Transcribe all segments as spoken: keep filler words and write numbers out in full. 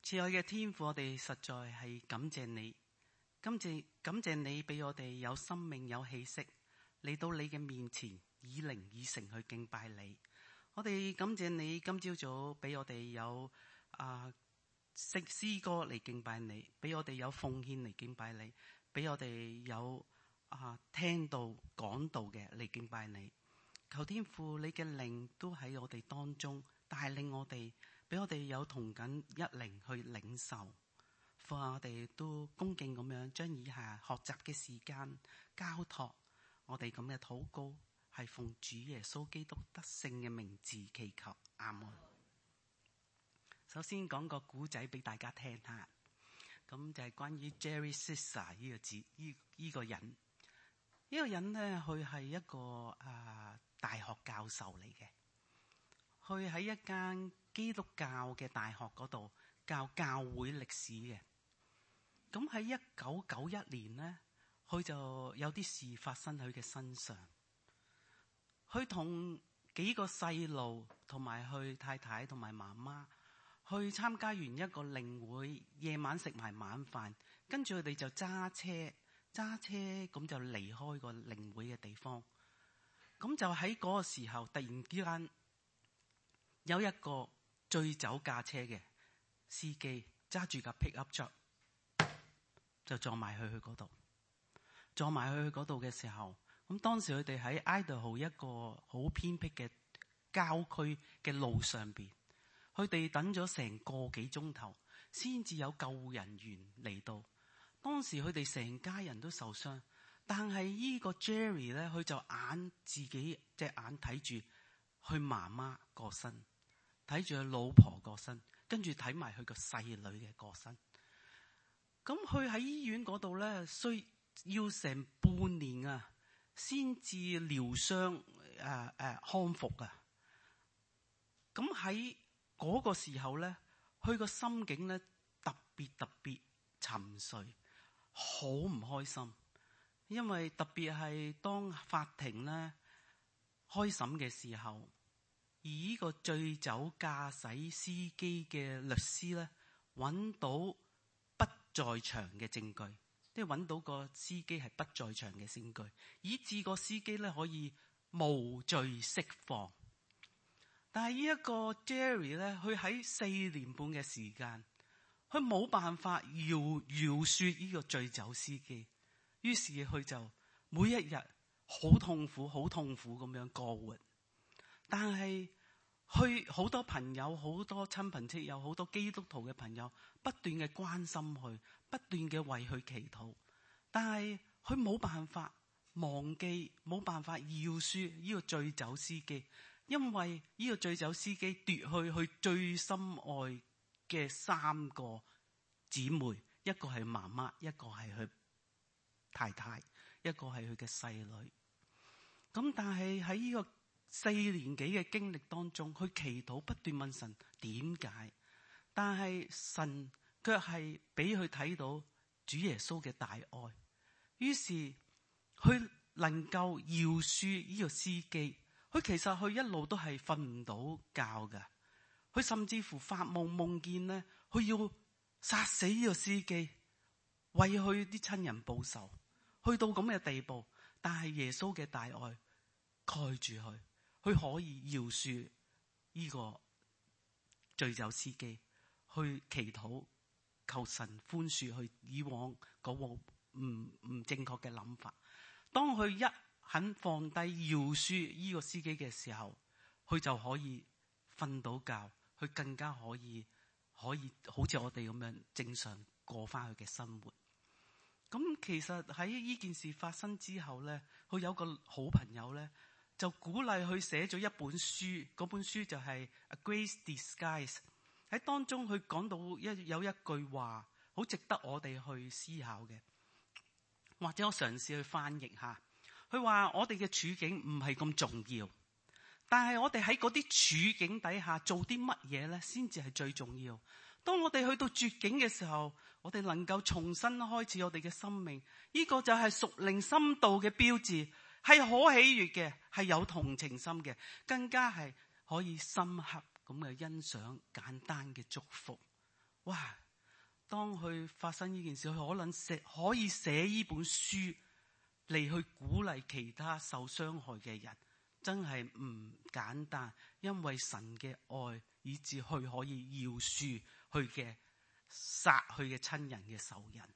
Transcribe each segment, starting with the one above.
慈愛嘅天父，我哋實在係感謝你，感謝感謝你俾我哋有生命有氣息嚟到你嘅面前，以靈以誠去敬拜你。我哋感謝你今朝早俾我哋有啊詩詩歌嚟敬拜你，俾我哋有奉獻嚟敬拜你，俾我哋有啊聽到講道嘅嚟敬拜你。求天父你嘅靈都喺我哋當中帶領我哋，俾我哋有同緊一靈去領受。父啊，我哋都恭敬咁樣將以下學習嘅時間交託我哋咁嘅禱告，係奉主耶穌基督得勝嘅名字祈求，阿門。首先講個古仔俾大家聽下，咁就係關於 Jerry Sister 呢個字，呢呢個人，呢個人咧，佢係一個啊大學教授嚟嘅，佢喺一間基督教嘅大學嗰度教教會歷史嘅。咁喺一九九一年呢，佢就有啲事發生喺佢嘅身上。佢同幾個細路同埋佢太太同埋媽媽去參加完一個靈會，夜晚食埋晚飯，跟住佢哋就揸車揸車咁就離開個靈會嘅地方。咁就喺嗰個時候，突然之間有一個醉酒駕車嘅司機揸住架 pickup truck 就撞埋去佢嗰度，撞埋去佢嗰度嘅時候，咁當時佢哋喺 Idaho 一個好偏僻嘅郊區嘅路上邊，佢哋等咗成個幾鐘頭先至有救護人員嚟到。當時佢哋成家人都受傷，但係呢個 Jerry 咧，佢就眼自己隻眼睇住佢媽媽過身，睇住佢老婆過身，跟住睇埋佢個細女嘅過身。咁佢喺醫院嗰度咧，需要成半年啊，先至療傷誒誒康復啊。咁喺嗰個時候咧，佢個心境咧特別特別沉睡，好唔開心。因為特別係當法庭咧開審嘅時候，而呢個醉酒駕駛司機嘅律師咧揾到不在場嘅證據，即係揾到個司機係不在場嘅證據，以致個司機咧可以無罪釋放。但係呢一個 Jerry 咧，佢喺四年半嘅時間，佢冇辦法饒饒恕呢個醉酒司機，於是佢就每一日好痛苦、好痛苦咁樣過活。但係佢好多朋友、好多親朋戚友、好多基督徒嘅朋友不斷嘅關心佢，不斷嘅為佢祈禱，但係佢冇辦法忘記，冇辦法饒恕呢個醉酒司機。因為呢個醉酒司機奪去佢最深愛嘅三個姊妹，一個係媽媽，一個係佢太太，一個係佢嘅細女。咁但係喺呢個四年幾嘅經歷當中，佢祈禱不斷問神點解，但係神卻係俾佢睇到主耶穌嘅大愛，於是佢能夠饒恕呢個司機。佢其實佢一路都係瞓唔到覺㗎，佢甚至乎發夢夢見呢，佢要殺死呢個司機，為佢啲親人報仇，去到咁嘅地步。但係耶穌嘅大愛蓋住佢，佢可以饒恕呢個醉酒司機，去祈禱求神寬恕佢以往嗰個唔唔正確嘅諗法。當佢一肯放低饒恕呢個司機嘅時候，佢就可以瞓到覺，佢更加可以可以好似我哋咁樣正常過翻佢嘅生活。咁其實喺呢件事發生之後咧，佢有個好朋友咧就鼓勵佢寫咗一本書，嗰本書就係 A Grace Disguised。喺當中佢講到一有一句話好值得我哋去思考嘅，或者我嘗試去翻譯下。佢話我哋嘅處境唔係咁重要，但係我哋喺嗰啲處境底下做啲乜嘢咧，先至係最重要。當我哋去到絕境嘅時候，我哋能夠重新開始我哋嘅生命，呢個就係屬靈深度嘅標誌，係可喜悅嘅，係有同情心嘅，更加係可以深刻咁嘅欣賞簡單嘅祝福。 哇！當佢發生呢件事，佢可能寫可以寫呢本書嚟去鼓勵其他受傷害嘅人，真係唔簡單。因為神嘅愛，以致佢可以饒恕佢嘅殺佢嘅親人嘅仇人。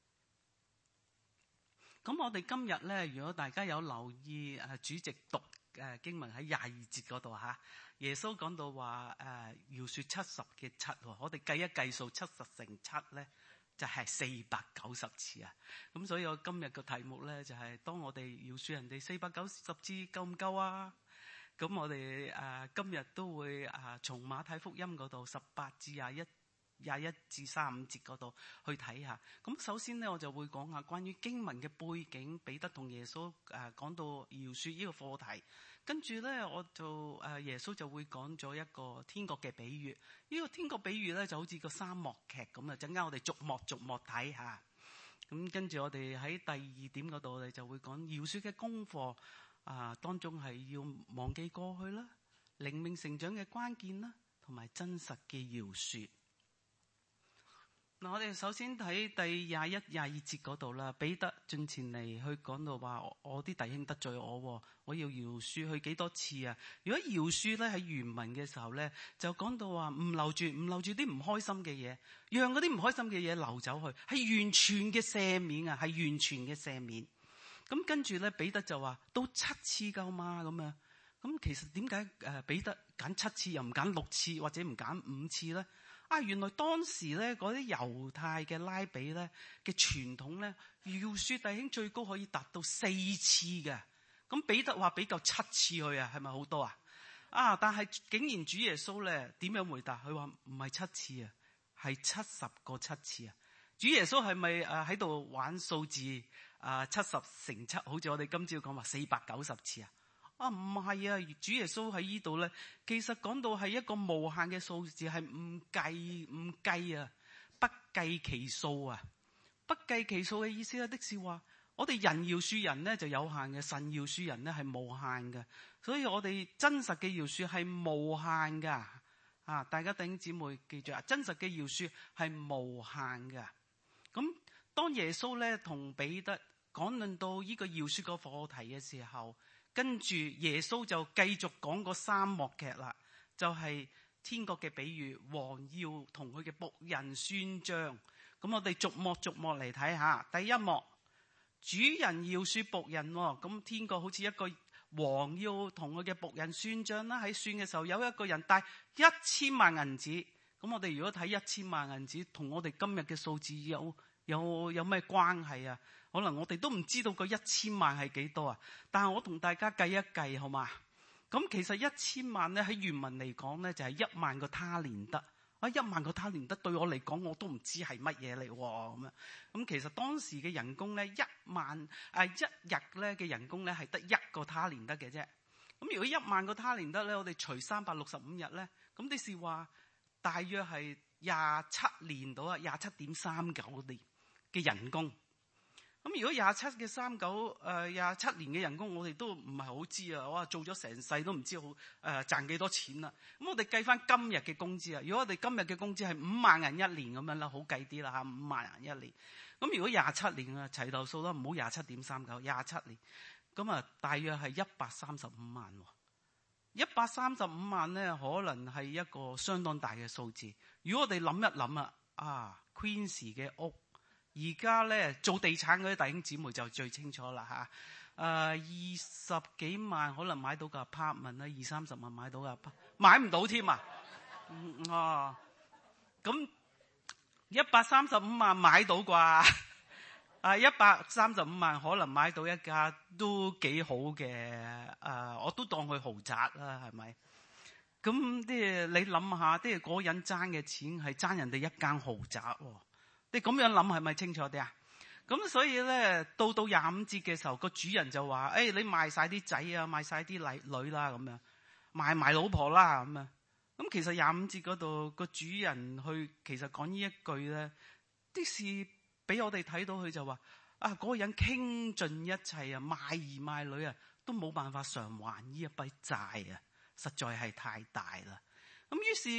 咁我哋今日咧，如果大家有留意誒主席讀誒經文喺廿二節嗰度嚇，耶穌講到話誒饒恕七十嘅七，我哋計一計數，七十乘七咧就係四百九十次啊！咁所以我今日嘅題目咧就係、是、當我哋饒恕人哋四百九十次夠唔夠啊？咁我哋誒今日都會誒從馬太福音嗰度十八至廿一。廿一至三十五節嗰度去睇下。咁首先咧，我就會講下關於經文嘅背景，彼得同耶穌誒講到饒恕呢個課題。跟住咧，我就誒耶穌就會講咗一個天國嘅比喻。呢、這個天國比喻咧就好似個三幕劇咁啊！陣間我哋逐幕逐幕睇下。咁跟住我哋喺第二點嗰度，我哋就會講饒恕嘅功課啊，當中係要忘記過去啦，靈命成長嘅關鍵啦，同埋真實嘅饒恕。嗱，我哋首先睇第廿一、廿二節嗰度啦。彼得進前嚟去講到話：我啲弟兄得罪我，我要饒恕佢幾多次啊？如果饒恕咧喺原文嘅時候咧，就講到話唔留住，唔留住啲唔開心嘅嘢，讓嗰啲唔開心嘅嘢流走去，係完全嘅赦免啊，係完全嘅赦免。咁跟住咧，彼得就話：到七次夠嘛？咁樣咁其實點解誒彼得揀七次又唔揀六次或者唔揀五次咧？啊，原來當時咧嗰啲猶太嘅拉比咧嘅傳統咧，饒恕弟兄最高可以達到四次嘅。咁彼得話俾夠七次去啊，係咪好多啊？啊，但係竟然主耶穌咧點樣回答？佢話唔係七次啊，係七十個七次啊。主耶穌係咪誒喺度玩數字啊？七十乘七，好似我哋今朝講話四百九十次啊？啊，唔係啊！主耶穌喺呢度咧，其實講到係一個無限嘅數字，係唔計唔計啊，不計其數啊，不計其數嘅意思咧，的是話我哋人饒恕人咧就有限嘅，神饒恕人咧係無限嘅，所以我哋真實嘅饒恕係無限噶啊！大家弟兄姊妹記住啊，真實嘅饒恕係無限嘅。咁當耶穌咧同彼得講論到呢個饒恕個課題嘅時候，跟住耶穌就繼續講個三幕劇啦，就係、是、天國嘅比喻，王要同佢嘅僕人宣張。咁我哋逐幕逐幕嚟睇下。第一幕，主人要說僕人，咁天國好似一個王要同佢嘅僕人宣張啦。喺算嘅時候，有一個人帶一千萬銀子。咁我哋如果睇一千萬銀子，同我哋今日嘅數字有有有咩關係啊？可能我哋都唔知道個一千萬係幾多啊？但係我同大家計一計好嘛？咁其實一千萬咧喺原文嚟講咧就係一萬個他連得啊！一萬個他連得對我嚟講我都唔知係乜嘢嚟喎咁樣。咁其實當時嘅人工咧一萬啊一日咧嘅人工咧係得一個他連得嘅啫。咁如果一萬個他連得咧，我哋除三百六十五日咧，咁即是話大約係廿七年到啊，廿七點三九年嘅人工。咁如果廿七嘅三九誒廿七年嘅人工，我哋都唔係好知啊！哇，做咗成世都唔知好誒、呃、賺幾多錢啦。咁我哋計翻今日嘅工資啊，如果我哋今日嘅工資係五萬銀一年咁樣啦，好計啲啦嚇，五萬銀一年。咁如果廿七年啊，齊頭數啦，唔好廿七點三九，廿七年，咁啊大約係一百三十五萬喎。一百三十五萬咧，可能係一個相當大嘅數字。如果我哋諗一諗啊，啊 Queens 嘅屋。而家咧做地產嗰啲弟兄姊妹就最清楚啦嚇，誒、啊、二十幾萬可能買到個 apartment 啦，二三十萬買到個 apartment，買唔到添啊！哦，咁一百三十五萬買到啩？啊，一百三十五萬可能買到一架都幾好嘅，誒、啊，我都當佢豪宅啦，係咪？咁即係你諗下，即係嗰人爭嘅錢係爭人哋一間豪宅喎。你咁樣諗係咪清楚啲啊？咁所以咧，到到廿五節嘅時候，個主人就話：誒、哎，你賣晒啲仔啊，賣晒啲女啦，咁樣賣埋老婆啦，咁樣。咁其實廿五節嗰度個主人去，其實講呢一句咧，啲事俾我哋睇到，佢就話：啊，嗰、那個人傾盡一切啊，賣兒賣女啊，都冇辦法償還呢一筆債啊，實在係太大啦。咁於是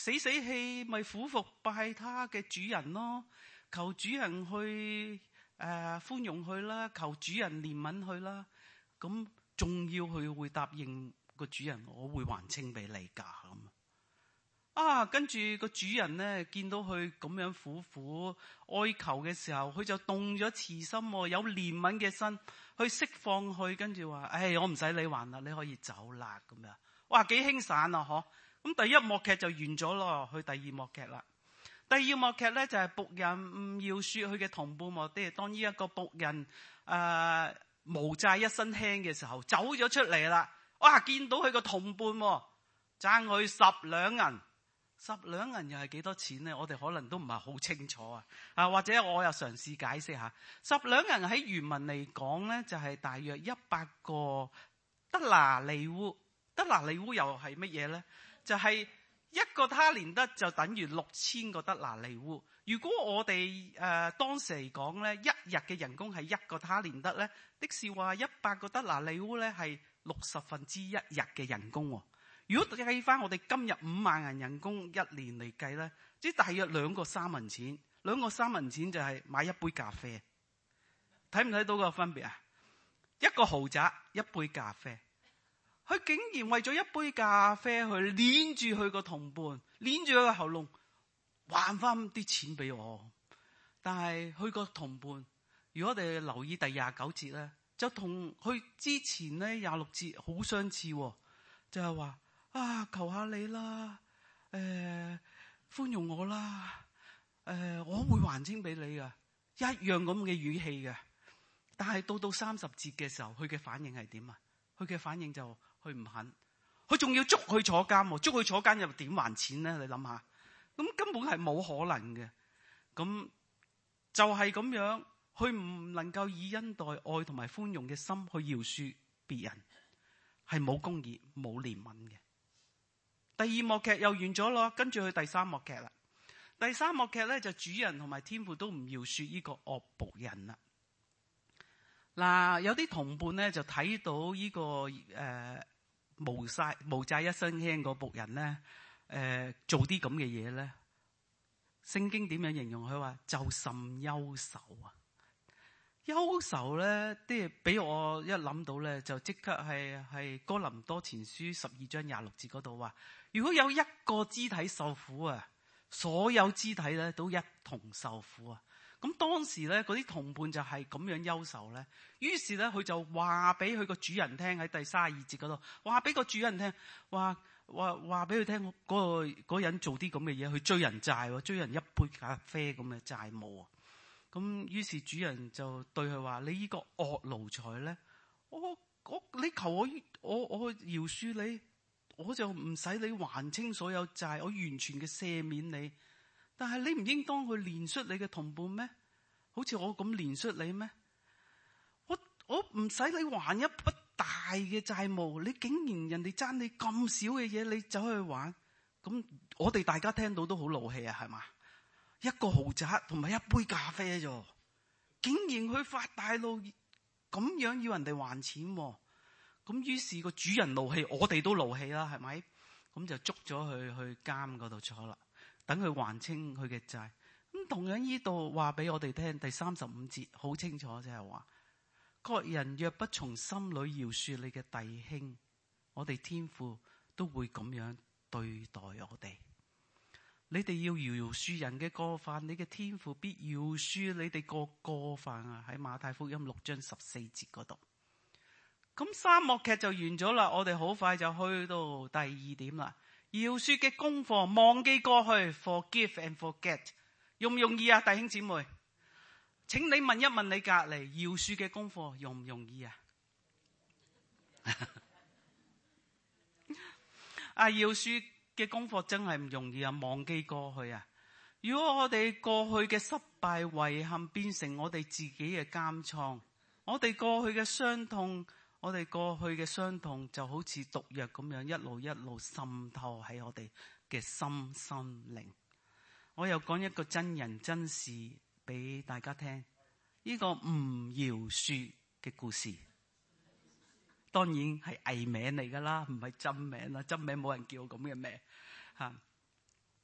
死死氣，咪俯伏拜他嘅主人咯，求主人去誒、呃、寬容佢啦，求主人憐憫佢啦。咁仲要佢會答應個主人，我會還清俾你噶咁。啊，跟住個主人咧見到佢咁樣苦苦哀求嘅時候，佢就動咗慈心，有憐憫嘅心去釋放佢，跟住話：唉、哎，我唔使你還啦，你可以走啦咁樣。哇，幾輕散啊！嗬。咁第一幕劇就完咗咯，去第二幕劇啦。第二幕劇咧就係、是、僕人唔要說佢嘅同伴，或者當呢一個僕人誒、呃、無債一身輕嘅時候，走咗出嚟啦。哇，見到佢個同伴爭佢十兩銀。十兩銀又係幾多錢呢？我哋可能都唔係好清楚啊！啊，或者我又嘗試解釋下，十兩銀喺原文嚟講呢，就係大約一百個德拿利烏。德拿利烏又係乜嘢呢？就係、是、一個他連德就等於六千個德拿利烏。如果我哋誒、呃、當時嚟講呢，一日嘅人工係一個他連德呢，的是話一百個德拿利烏呢係六十分之一日嘅人工喎。如果計翻我哋今日五萬人人工一年嚟計咧，即係大約兩個三文錢，兩個三文錢就係買一杯咖啡。睇唔睇到個分別啊？一個豪宅一杯咖啡，佢竟然為咗一杯咖啡去捏住佢個同伴，捏住佢個喉嚨，還翻啲錢俾我。但係佢個同伴，如果我哋留意第廿九節咧，就同佢之前咧廿六節好相似，就係話。啊！求下你啦，誒、呃，寬容我啦，誒、呃，我會還清俾你噶，一樣咁嘅語氣嘅。但係到到三十節嘅時候，佢嘅反應係點啊？佢嘅反應就佢唔肯，佢仲要捉佢坐監，捉佢坐監又點還錢咧？你諗下，咁根本係冇可能嘅。咁就係咁樣，佢唔能夠以恩待愛同埋寬容嘅心去饒恕別人，係冇公義、冇憐憫嘅。第二幕劇又完咗咯，跟住去第三幕劇啦。第三幕劇咧就主人同埋天父都唔饒恕呢個惡僕人啦。嗱，有啲同伴咧就睇到呢、這個誒、呃、無債無債一身輕個僕人咧，誒、呃、做啲咁嘅嘢咧，聖經點樣形容佢話就甚憂愁啊！憂愁咧，即係俾我一諗到咧，就即刻係係哥林多前書十二章廿六節嗰度話，如果有一個肢體受苦啊，所有肢體咧都一同受苦啊。咁當時咧嗰啲同伴就係咁樣憂愁咧，於是咧佢就話俾佢個主人聽，喺第三十二節嗰度話俾個主人聽，話話話俾佢聽嗰個嗰個人做啲咁嘅嘢，去追人債，追人一杯咖啡咁嘅債務啊。咁於是主人就對佢話：你呢個惡奴才咧，我我你求我我我饒恕你，我就唔使你還清所有債，我完全嘅赦免你。但係你唔應當去憐恤你嘅同伴咩？好似我咁憐恤你咩？我我唔使你還一筆大嘅債務，你竟然人哋爭你咁少嘅嘢，你走去還，咁我哋大家聽到都好怒氣啊，係嘛？一個豪宅同埋一杯咖啡啫，竟然去發大怒，咁樣要人哋還錢，咁於是個主人怒氣，我哋都怒氣啦，係咪？咁就捉咗佢去監嗰度坐啦，等佢還清佢嘅債。咁同樣呢度話俾我哋聽，第三十五節好清楚，就係話：各人若不從心裏饒恕你嘅弟兄，我哋天父都會咁樣對待我哋。你哋要饒恕人嘅過犯，你嘅天父必饒恕你哋個過犯啊！喺馬太福音六章十四節嗰度。咁三幕劇就完咗啦，我哋好快就去到第二點啦。饒恕嘅功課，忘記過去 ，forgive and forget， 容唔容易啊？弟兄姊妹，請你問一問你隔籬，饒恕嘅功課容唔容易啊？啊，饒恕嘅功課真係唔容易啊！忘記過去啊！如果我哋過去嘅失敗遺憾變成我哋自己嘅監倉，我哋過去嘅傷痛，我哋過去嘅傷痛就好似毒藥咁樣一路一路滲透喺我哋嘅心心靈。我又講一個真人真事俾大家聽，呢個唔饒恕嘅故事。當然係藝名嚟噶啦，唔係真名啦，真名冇人叫咁嘅名吓。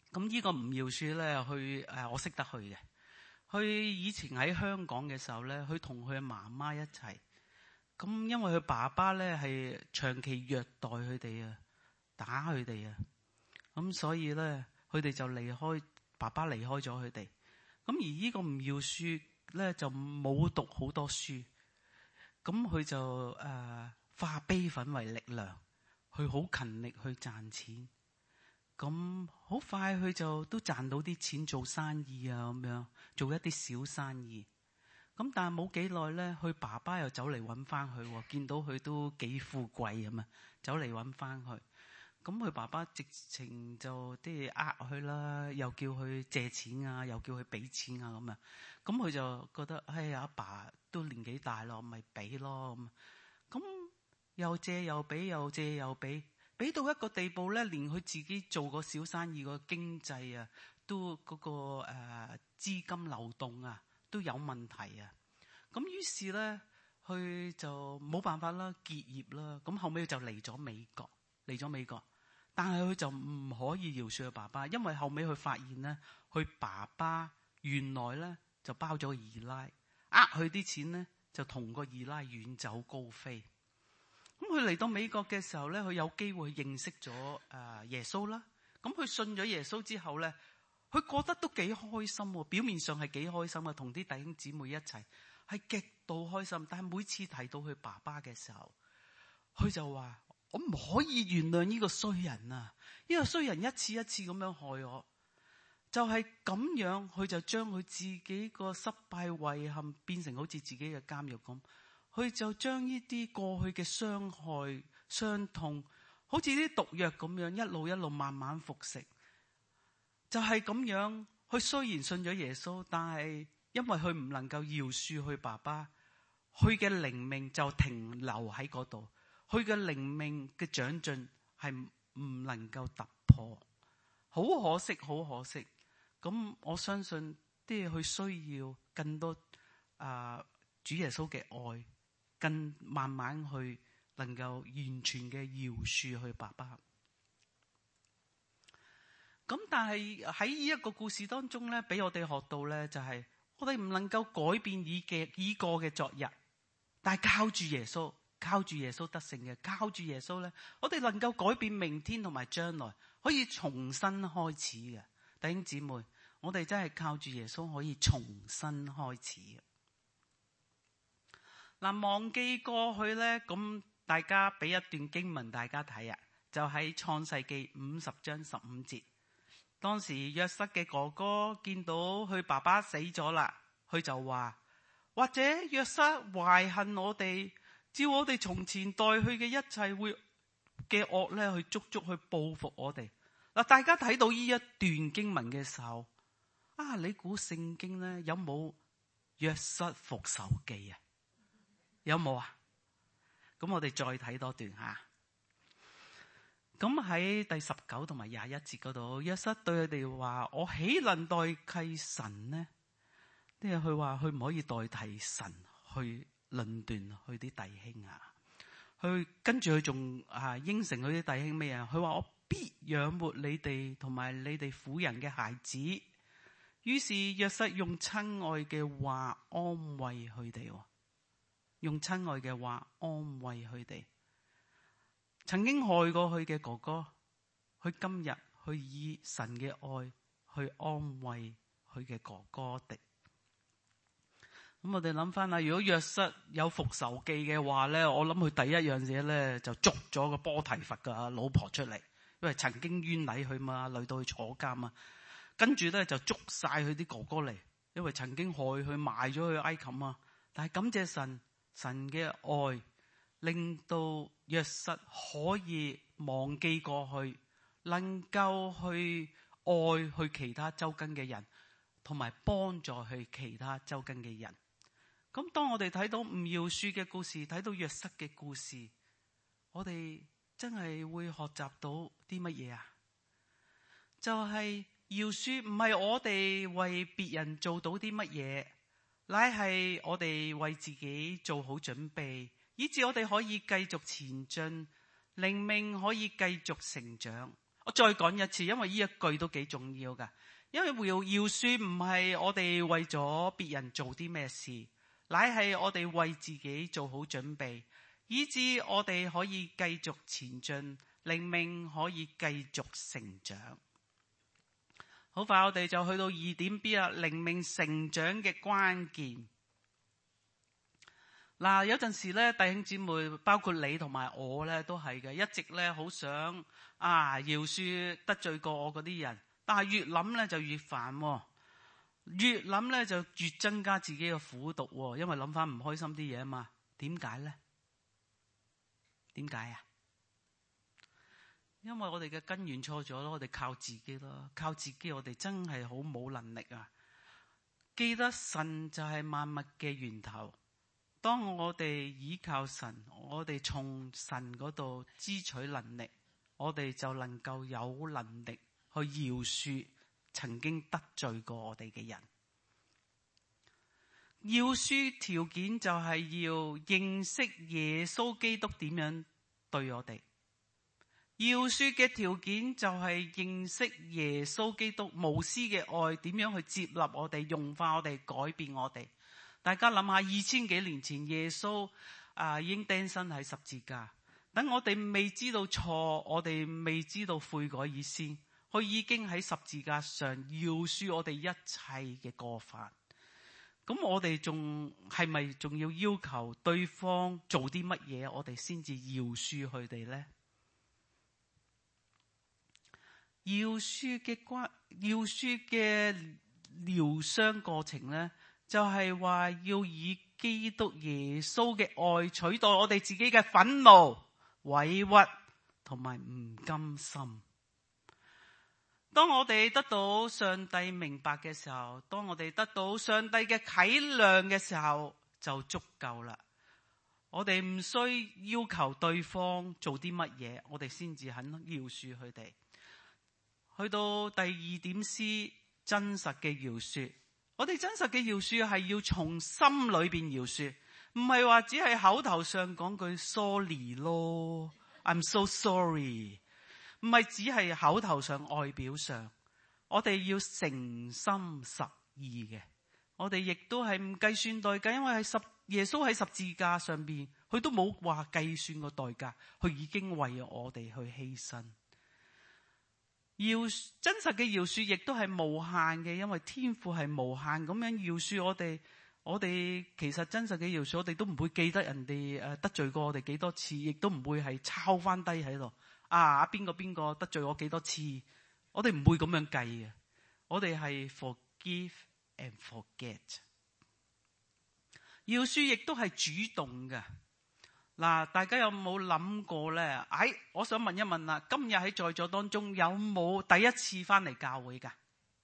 咁呢個吳耀書咧，去誒我識得去嘅。佢以前喺香港嘅時候咧，佢同佢媽媽一齊。咁因為佢爸爸咧係長期虐待佢哋啊，打佢哋啊，咁所以咧佢哋就離開，爸爸離開咗佢哋。咁而呢個吳耀書咧就冇讀好多書，咁佢就誒、呃、化悲憤為力量，佢好勤力去賺錢。咁好快佢就都賺到啲錢做生意啊，咁樣做一啲小生意。咁但係冇幾耐咧，佢爸爸又走嚟揾翻佢，見到佢都幾富貴咁啊，走嚟揾翻佢。咁佢爸爸直情就啲呃佢啦，又叫佢借錢啊，又叫佢俾錢啊咁啊。咁佢就覺得，哎呀，阿爸都年紀大咯，咪俾咯咁。咁又借又俾，又借又俾，俾到一個地步咧，連佢自己做個小生意個經濟啊，都嗰、嗰個誒、呃、資金流動啊，都有問題啊。咁於是咧，佢就冇辦法啦，結業啦。咁後尾就嚟咗美國，嚟咗美國。但係佢就唔可以饒恕佢爸爸，因為後尾佢發現咧，佢爸爸原來咧就包咗二奶，呃佢啲錢咧就同個二奶遠走高飛。咁佢嚟到美國嘅時候咧，佢有機會認識咗誒耶穌啦。咁佢信咗耶穌之後咧，佢覺得都幾開心喎，表面上係幾開心啊，同啲弟兄姊妹一齊係極度開心。但係每次提到佢爸爸嘅時候，佢就話：我唔可以原諒呢個衰人啊！呢個衰人一次一次咁樣害我，就係咁樣，佢就將佢自己個失敗遺憾變成好似自己嘅監獄咁。佢就將呢啲過去嘅傷害、傷痛，好似啲毒藥咁樣，一路一路慢慢服食。就係咁樣，佢雖然信咗耶穌，但係因為佢唔能夠饒恕佢爸爸，佢嘅靈命就停留喺嗰度。佢嘅靈命嘅長進係唔能夠突破，好可惜，好可惜。咁我相信啲佢需要更多啊、呃、主耶穌嘅愛，更慢慢去能夠完全嘅饒恕佢爸爸。咁但係喺呢一個故事當中咧，俾我哋學到咧，就係我哋唔能夠改變已嘅已過嘅昨日，但係靠住耶穌。靠住耶穌得勝嘅，靠住耶穌咧，我哋能夠改變明天同埋將來，可以重新開始嘅。弟兄姊妹，我哋真係靠住耶穌可以重新開始嘅。嗱，忘記過去咧，咁大家俾一段經文大家睇啊，就喺創世記五十章十五節。當時約瑟嘅哥哥見到佢爸爸死咗啦，佢就話：或者約瑟懷恨我哋，照我哋從前待佢嘅一切會嘅惡咧，去足足去報復我哋。嗱，大家睇到呢一段經文嘅時候，啊，你估聖經咧有冇約瑟復仇記啊？有冇啊？咁我哋再睇多段吓。咁喺第十九同埋廿一節嗰度，約瑟對佢哋話：我豈能代替神呢？即係佢話佢唔可以代替神去論斷佢啲弟兄啊。佢跟住佢仲啊應承佢啲弟兄咩啊？佢話：我必養活你哋同埋你哋婦人嘅孩子。於是約瑟用親愛嘅話安慰佢哋，用親愛嘅話安慰佢哋。曾經害過佢嘅哥哥，佢今日去以神嘅愛去安慰佢嘅哥哥的。咁我哋諗翻啦，如果約瑟有復仇記嘅話咧，我諗佢第一樣嘢咧就捉咗個波提乏嘅老婆出嚟，因為曾經冤枉佢嘛，累到佢坐監啊。跟住咧就捉晒佢啲哥哥嚟，因為曾經害佢賣咗去埃及啊。但係感謝神，神嘅愛令到約瑟可以忘記過去，能夠去愛去其他周根嘅人，同埋幫助去其他周根嘅人。咁當我哋睇到吳饒恕嘅故事，睇到約瑟嘅故事，我哋真係會學習到啲乜嘢啊？就係饒恕唔係我哋為別人做到啲乜嘢，乃係我哋為自己做好準備，以致我哋可以繼續前進，靈命可以繼續成長。 我再講一次，因為呢一句都幾重要㗎。因為要饒恕唔係我哋為咗別人做啲咩事，乃係我哋為自己做好準備，以致我哋可以繼續前進，靈命可以繼續成長。好快我哋就去到二點 B 啦，靈命成長嘅關鍵。嗱，有陣時咧，弟兄姊妹，包括你同埋我咧，都係嘅，一直咧好想啊饒恕得罪過我嗰啲人，但係越諗咧就越煩，越諗咧就越增加自己嘅苦毒，因為諗翻唔開心啲嘢啊嘛。點解咧？點解啊？因為我哋嘅根源錯咗咯，我哋靠自己咯，靠自己我哋真係好冇能力啊！記得神就係萬物嘅源頭。當我哋依靠神，我哋從神嗰度支取能力，我哋就能夠有能力去饒恕曾經得罪過我哋嘅人。饒恕條件就係要認識耶穌基督點樣對我哋。饒恕嘅條件就係認識耶穌基督無私嘅愛點樣去接納我哋、融化我哋、改變我哋。大家諗下，二千幾年前耶穌啊已經釘身喺十字架，等我哋未知道錯，我哋未知道悔改以先，佢已經喺十字架上饒恕我哋一切嘅過犯。咁我哋仲係咪仲要要求對方做啲乜嘢，我哋先至饒恕佢哋呢？饒恕嘅關，饒恕嘅療傷過程呢，就係話要以基督耶穌嘅愛取代我哋自己嘅憤怒、委屈同埋唔甘心。當我哋得到上帝明白嘅時候，當我哋得到上帝嘅體諒嘅時候，就足夠啦。我哋唔需要求對方做啲乜嘢，我哋先至肯饒恕佢哋。去到第二點 C， 真實嘅饒恕。我哋真實嘅饒恕係要從心裏邊饒恕，唔係話只係口頭上講句 sorry 咯 ，I'm so sorry。唔係只係口頭上、外表上，我哋要誠心實意嘅。我哋亦都係唔計算代價，因為係十耶穌喺十字架上邊，佢都冇話計算個代價，佢已經為我哋去犧牲。饒真實嘅饒恕亦都係無限嘅，因為天父係無限咁樣饒恕我哋。我哋其實真實嘅饒恕，我哋都唔會記得人哋誒得罪過我哋幾多次，亦都唔會係抄翻低喺度。啊！邊個邊個得罪我幾多次？我哋唔會咁樣計嘅。我哋係 forgive and forget。饒恕亦都係主動嘅。嗱，大家有冇諗過咧？哎，我想問一問啦，今日喺在座當中有冇第一次翻嚟教會噶？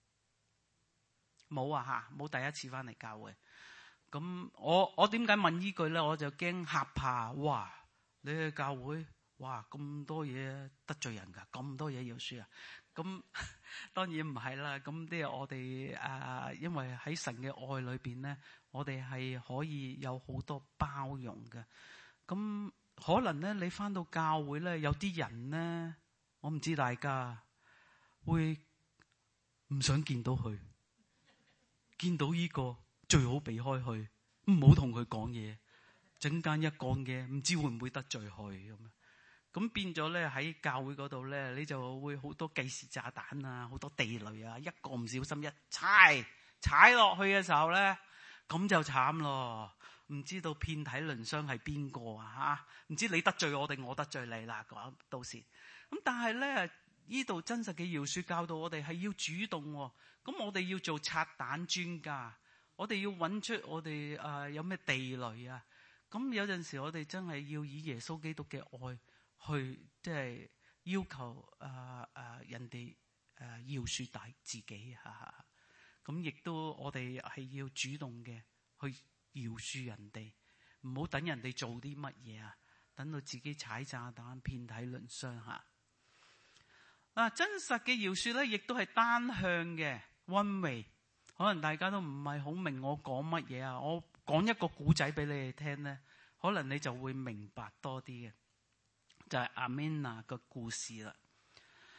冇啊吓，冇第一次翻嚟教會。咁我我點解問呢句咧？我就驚嚇怕。哇！你去教會？哇！咁多嘢得罪人噶，咁多嘢要輸啊！咁當然唔係啦。咁啲我哋誒，因為喺神嘅愛裏邊咧，我哋係可以有好多包容嘅。咁可能咧，你翻到教會咧，有啲人咧，我唔知大家會唔想見到佢，見到呢個最好避開佢，唔好同佢講嘢。陣間一講嘢，唔知會唔會得罪佢咁樣。咁變咗咧，喺教會嗰度咧，你就會好多計時炸彈啊，好多地雷啊，一個唔小心一踩踩落去嘅時候咧，咁就慘咯。唔知道遍體鱗傷係邊個啊？嚇，唔知你得罪我定我得罪你啦。講到時咁，但係咧，呢度真實嘅饒恕教導我哋係要主動喎。咁我哋要做拆彈專家，我哋要揾出我哋誒、呃、有咩地雷啊。咁有陣時我哋真係要以耶穌基督嘅愛去即係要求誒誒、呃呃、人哋誒饒恕大自己嚇。咁亦都我哋係要主動嘅去饒恕人哋，唔好等人哋做啲乜嘢啊，等到自己踩炸彈遍體鱗傷嚇。嗱，真實嘅饒恕咧，亦都係單向嘅 one way。可能大家都唔係好明我講乜嘢啊，我講一個古仔俾你哋聽咧，可能你就會明白多啲嘅。就係阿米娜嘅故事啦。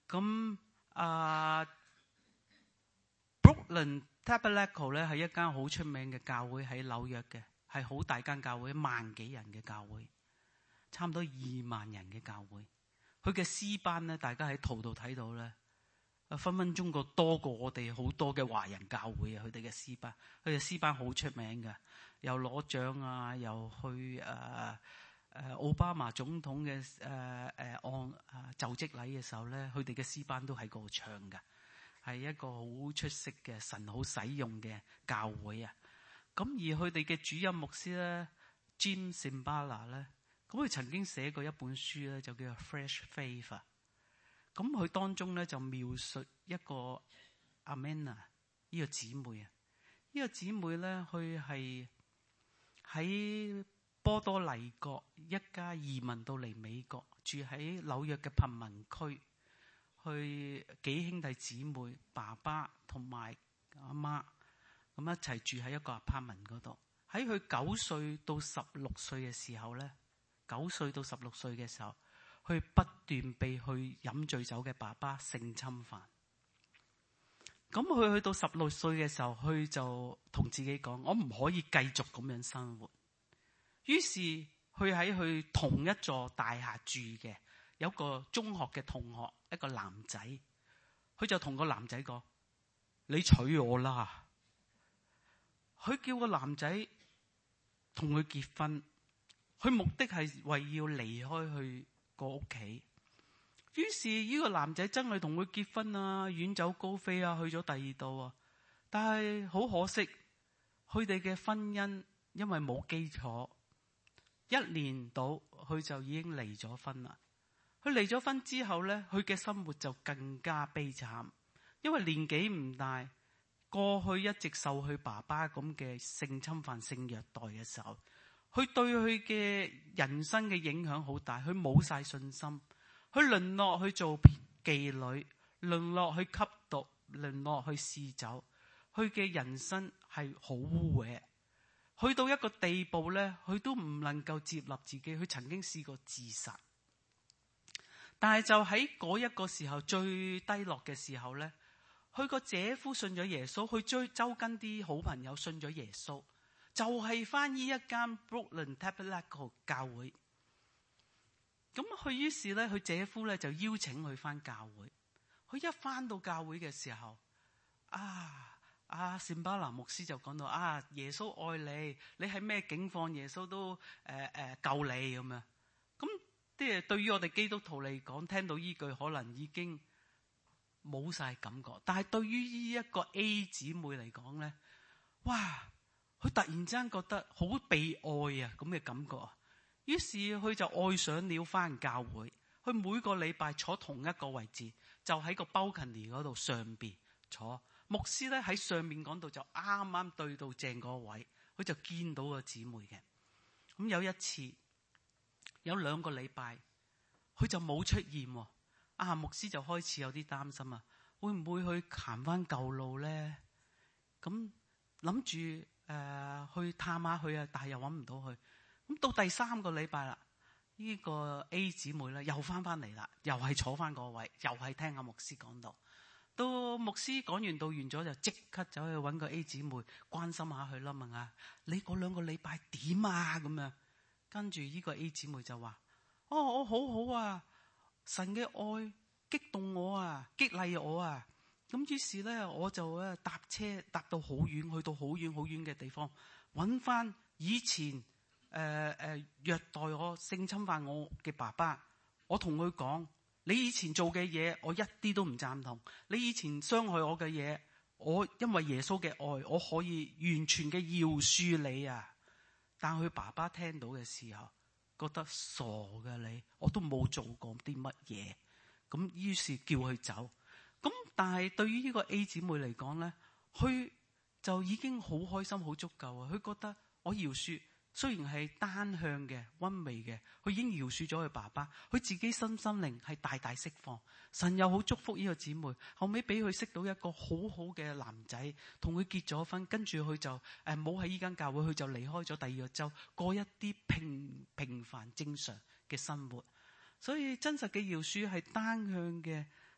咁啊、呃、，Brooklyn Tabernacle 咧係一間好出名嘅教會喺紐約嘅，係好大間教會，萬幾人嘅教會，差唔多二萬人嘅教會。佢嘅詩班咧，大家喺圖度睇到咧，分分鐘個多過我哋好多嘅華人教會啊！佢哋嘅詩班，佢哋詩班好出名嘅，又攞獎啊，又去誒誒奧巴馬總統嘅誒誒按啊就職禮嘅時候咧，佢哋嘅詩班都喺嗰度唱嘅，係一個好出色嘅神好使用嘅教會啊！咁而佢哋嘅主任牧師咧 Jim Cymbala 咧，咁佢曾經寫過一本書咧，就叫做 Fresh Faith。咁佢當中咧就描述一個阿 Manna 呢個姊妹啊，呢個姊妹咧佢係喺波多黎各一家移民到嚟美國，住喺紐約嘅貧民區，去幾兄弟姊妹，爸爸同埋阿媽咁一齊住喺一個 apartment 嗰度。喺佢九歲到十六歲嘅時候咧，九歲到十六歲嘅時候。佢不斷被去飲醉酒嘅爸爸性侵犯。咁佢去到十六歲嘅時候，佢就同自己講：我唔可以繼續咁樣生活。於是佢喺佢同一座大廈住嘅有個中學嘅同學，一個男仔，佢就同個男仔講：你娶我啦！佢叫個男仔同佢結婚，佢目的係為要離開佢個屋企。於是呢個男仔真係同佢結婚啊，遠走高飛啊，去咗第二度啊。但係好可惜，佢哋嘅婚姻因為冇基礎，一年到佢就已經離咗婚啦。佢離咗婚之後呢，佢嘅生活就更加悲慘，因為年紀唔大，過去一直受佢爸爸咁嘅性侵犯、性虐待嘅時候，佢對佢嘅人生嘅影響好大，佢冇晒信心，佢淪落去做妓女，淪落去吸毒，淪落去試酒，佢嘅人生係好污穢，去到一個地步呢，佢都唔能夠接納自己，佢曾經試過自殺，但係就喺嗰一個時候最低落嘅時候呢，佢個姐夫信咗耶穌，佢追周跟啲好朋友信咗耶穌。就係翻呢一間 Brooklyn Tabernacle 教會，咁佢於是咧，佢姐夫咧就邀請佢翻教會。佢一翻到教會嘅時候，啊，阿善巴拿牧師就講到：啊，耶穌愛你，你喺咩境況，耶穌都誒誒、呃呃、救你咁樣。咁即係對於我哋基督徒嚟講，聽到依句可能已經冇晒感覺，但係對於呢一個 A 姊妹嚟講咧，哇！佢突然之間覺得好被愛啊，咁嘅感覺啊，於是佢就愛上了返教會。佢每個禮拜坐同一個位置，就喺個 balcony 嗰度上邊坐。牧師咧喺上面講到就啱啱對到正嗰位，佢就見到個姊妹嘅。咁有一次，有兩個禮拜，佢就冇出現喎。啊，牧師就開始有啲擔心啊，會唔會去行返舊路咧？咁諗住。誒、呃，去探下佢啊，但係又揾唔到佢。咁到第三個禮拜啦，呢、這個 A 姊妹咧又翻翻嚟啦，又係坐翻個位，又係聽阿牧師講道。到牧師講完道完咗，就即刻走去揾個 A 姊妹關心下佢啦，問下你嗰兩個禮拜點啊咁樣。跟住呢個 A 姊妹就話：哦，我好好啊，神嘅愛激動我啊，激勵我啊。咁於是咧，我就咧搭車搭到好遠，去到好遠好遠嘅地方，揾翻以前誒誒、呃呃、虐待我、性侵犯我嘅爸爸。我同佢講：你以前做嘅嘢，我一啲都唔贊同。你以前傷害我嘅嘢，我因為耶穌嘅愛，我可以完全嘅饒恕你啊！但佢爸爸聽到嘅時候，覺得傻嘅你，我都冇做過啲乜嘢。咁於是叫佢走。咁但係對於呢個 A 姊妹嚟講咧，佢就已經好開心好足夠啊！佢覺得我饒恕，雖然係單向嘅溫微嘅，佢已經饒恕咗佢爸爸，佢自己身心靈係大大釋放。神又好祝福呢個姊妹，後尾俾佢識到一個好好嘅男仔，同佢結咗婚，跟住佢就誒冇喺呢間教會，佢就離開咗第二個州，過一啲平平凡正常嘅生活。所以真實嘅饒恕係單向嘅。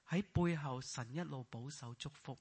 喺背後神一路保守祝福。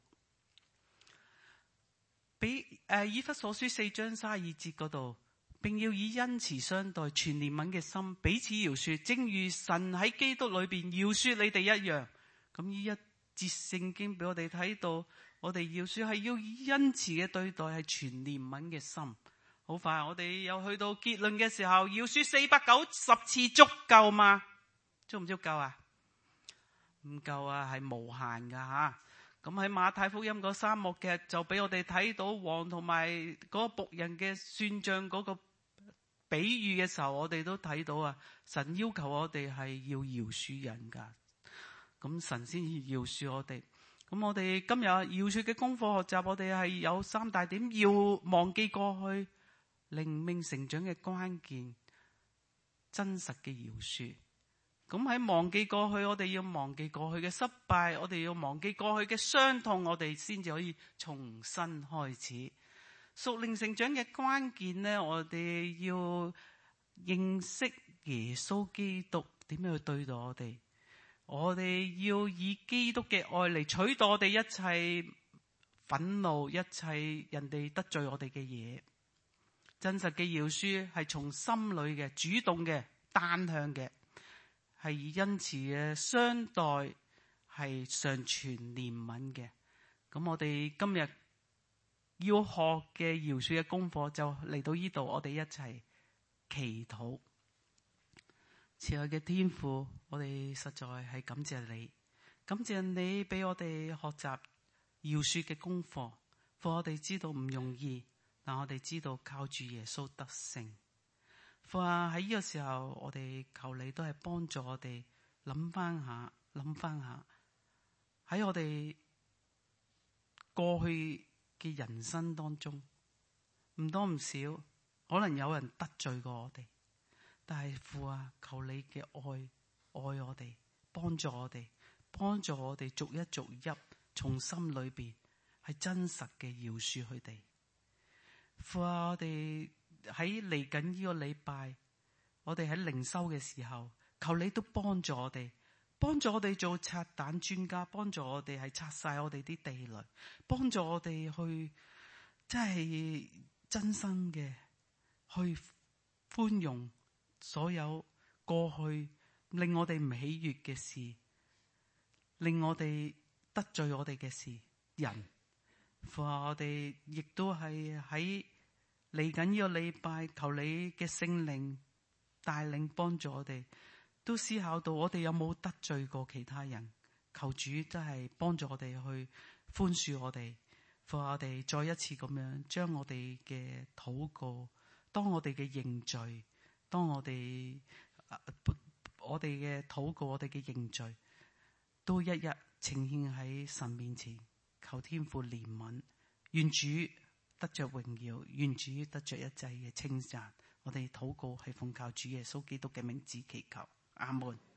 俾誒、呃、以弗所書四章三十二節嗰度，並要以恩慈相待，全憐憫嘅心彼此饒恕，正如神喺基督裏邊饒恕你哋一樣。咁呢一節聖經俾我哋睇到，我哋饒恕係要以恩慈嘅對待，係全憐憫嘅心。好快，我哋又去到結論嘅時候，饒恕四百九十次足夠嗎？足唔足夠啊？唔夠啊，係無限噶吓。咁喺馬太福音嗰三幕劇就俾我哋睇到王同埋嗰個僕人嘅算賬嗰個比喻嘅時候，我哋都睇到啊，神要求我哋係要饒恕人噶，咁神先至饒恕我哋。咁我哋今日饒恕嘅功課學習，我哋係有三大點：要忘記過去，靈命成長嘅關鍵，真實嘅饒恕。咁喺忘記過去，我哋要忘記過去嘅失敗，我哋要忘記過去嘅傷痛，我哋先至可以重新開始。屬靈成長嘅關鍵呢，我哋要認識耶穌基督點樣去對待我哋，我哋要以基督嘅愛嚟取代我哋一切憤怒，一切人哋得罪我哋嘅嘢。真實嘅饒恕係從心裏嘅、主動嘅、單向嘅，係以恩慈嘅相待，係常存憐憫嘅。咁我哋今日要學嘅饒恕嘅功課就嚟到呢度，我哋一齊祈禱。慈愛嘅天父，我哋實在係感謝你，感謝你俾我哋學習饒恕嘅功課。父，我哋知道唔容易，但我哋知道靠住耶穌得勝。父啊，喺呢個時候，我哋求你都係幫助我哋諗翻下，諗翻下喺我哋過去嘅人生當中，唔多唔少，可能有人得罪過我哋，但係父啊，求你嘅愛愛我哋，幫助我哋，幫助我哋逐一逐一從心裏邊係真實嘅饒恕佢哋。父啊，我哋喺嚟緊呢個禮拜，我哋喺靈修嘅時候，求你都幫助我哋，幫助我哋做拆彈專家，幫助我哋係拆晒我哋啲地雷，幫助我哋去真係真心嘅去寬容所有過去令我哋唔喜悅嘅事，令我哋得罪我哋嘅事人。父啊，我哋亦都係喺嚟緊呢個禮拜，求你嘅聖靈帶領幫助我哋，都思考到我哋有冇得罪過其他人。求主真係幫助我哋去寬恕我哋。父啊，我哋再一次咁樣將我哋嘅禱告，當我哋嘅認罪，當我哋我哋嘅禱告，我哋嘅認罪，都一一呈獻喺神面前。求天父憐憫，願主得着榮耀，願主得着一切嘅稱讚。我哋禱告係奉靠主耶穌基督嘅名字祈求，阿門。